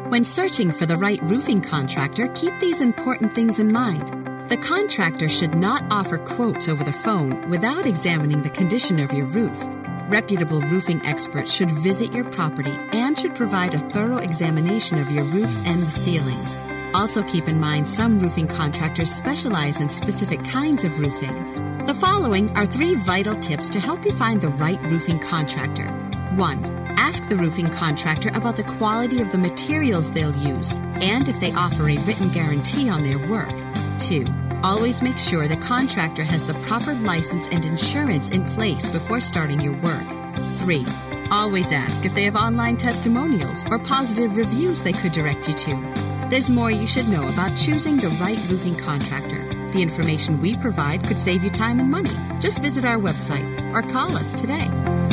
When searching for the right roofing contractor, keep these important things in mind. The contractor should not offer quotes over the phone without examining the condition of your roof. Reputable roofing experts should visit your property and should provide a thorough examination of your roofs and the ceilings. Also keep in mind some roofing contractors specialize in specific kinds of roofing. The following are 3 vital tips to help you find the right roofing contractor. 1. Ask the roofing contractor about the quality of the materials they'll use and if they offer a written guarantee on their work. 2. Always make sure the contractor has the proper license and insurance in place before starting your work. 3. Always ask if they have online testimonials or positive reviews they could direct you to. There's more you should know about choosing the right roofing contractor. The information we provide could save you time and money. Just visit our website or call us today.